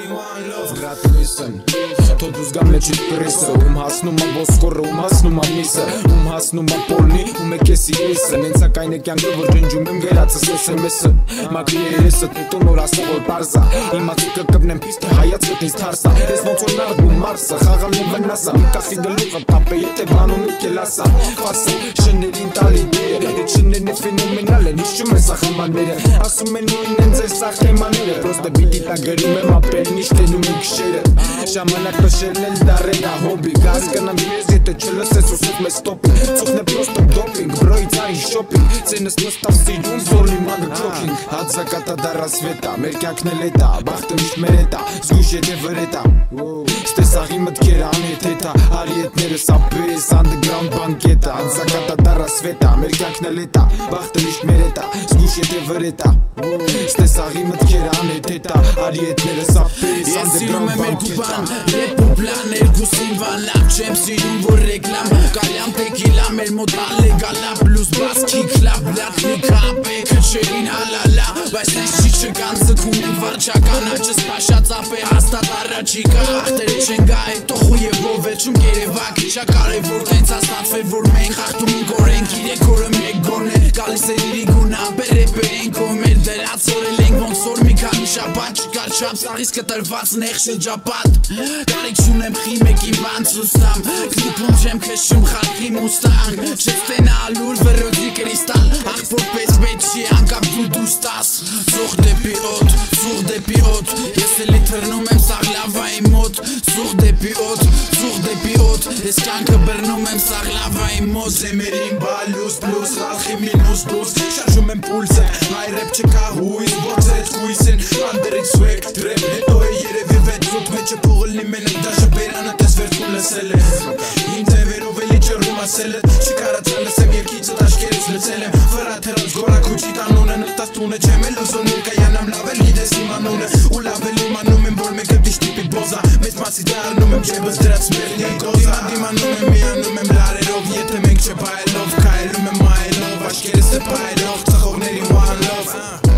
Վրատնիսն Թոդ ուզգամ մեջիտ պրիսը հասնում ա ոսկորը հասնում ա միսը հասնում ա պոլնի է կեսի եսը Նենց ակայն է կյանքը որ ջնջում եմ գերացս SMS-ը Մակրի է եսը տետուն որ ասա որ պարզա Իմացիկը կպնեմ պիստը հայացը տից թարսա Ես ոնց որ նարդում մարսը խաղալ ու վնասա Մի կախի գլուղը պապե եթե բանում ու կելասա Ֆարսը շներին տալի դեր Այդ շներն է ֆենոմենալ են իշում են սախմանները Ասում են նույն են ձեր սախ թեմաները Պրոստը բիդի տա գրում եմ ապերին իշտենում եմ կշերը Ժամանակ նշելն էլ դարել ա հոբի Գազ կնամ ես եթե չլսես ուսուտ մեզ ստոպի Ծուխն է պրոստը դոպինգ Բրոյից այն շոպինգ Ցենս նստավ սիրուն զորլի մանը կոքինգ Հացակատա դարասվետա Մեր կյանքն էլ էտա Բախտը միշտ մեր էտա Զգուշ եթե վրետա Ստեսաղի մտքեր անետ հետա Արիետները սապես Underground բանկետա Հացակատա դարասվետա Մեր կյանքն էլ էտա Բախտը միշտ մեր էտա Զգուշ եթե վրետա Ստեսաղի մտքեր անետ հետա Արիետները սապես Underground բանկետա Rap ու պլան երկուսին վան լավ չեմ սիրում որ ռեկլամ Կալյան տեկիլա մեր մոտ ալեգալա Բլուզ բաս քիքլա բլակնի կապ է քչերին հալալա Բայց նես չի չկան ձգում ենք վարչական աճս պաշած ապ է հաստատ առաջիկա Աղտերը չեն գա հետո խույև ով վերջում գերևակ Իչա կարևոր տենց աստատվե որ մենք խախտում ենք օրենք իրեք օրը մեկ գոն է Գալիս է իրի գունա բերեպեր ենք ով մեր դերացորել ենք ոնց որ մի քանի շաբաթ չկար չապ սաղիս կտրված նեղ շրջապատ Կարիք շունեմ խիմեկի բանց ուսամ Կլիպում չեմ քշում խալխի մուստանգ Չեստենա ալուր վրոդի կրիստալ Ախ որպես պետ չի անկապ դու դու ստաս Սուղ դեպի օդ, սուղ դեպի օդ Ես էլի թրնում եմ սաղ լավայի մոտ Սուղ դեպի օդ, սուղ դեպի օդ Ես կյանքը բրնում եմ սաղ լավայի մոտ Զեմերին բալուս, պլուս, խալխի մինուս դուս Շարժում եմ պուլսը, հայ ռեպ չկա հույս Որդերեց կույս են, անդերից սուեք Դրեպ հետո է երևի վեցուտ Մեջը պողլնի մենակ դաշը բերանը տես վերցում լսել է Իմ ձևերով էլի ճրում ասել է Չի կարացան լսեմ երկիցը տաշկերից լծել եմ Վրա թրած գորակուչի տանունը նղտած տունը չեմ էլ ուզում Իմ կայանամ լավ էլ գիտես իմ անունը Ու լավ էլ իմանում եմ որ մեկը դիշտիպի բոզա Մեծ մասի դարնում եմ ջեբս դրած մերնի գոզա Դիմանում եմ միանում եմ լարերով Եթե մենք չպայելով կայելում եմ մայելով Աշկերս է պայելով ծխողների one love